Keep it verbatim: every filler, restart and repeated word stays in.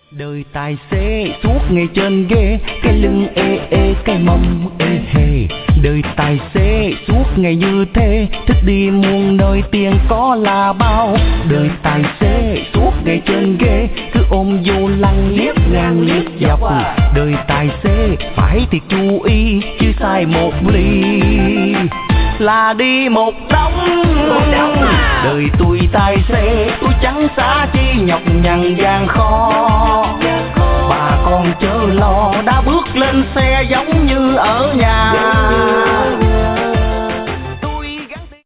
Đời tài xế suốt ngày trên ghế, cái lưng ê ê cái mông ê hề. Đời tài xế suốt ngày như thế, thích đi muôn nơi tiền có là bao. Đời tài xế suốt ngày trên ghế, cứ ôm vô lăng liếc ngang liếc dọc. Đời tài xế phải thì chú ý, chứ sai một ly là đi một đống. Đời tôi tài xế tôi chẳng xa chi nhọc nhằn gian khó. Bà con chớ lo đã bước lên xe giống như ở nhà.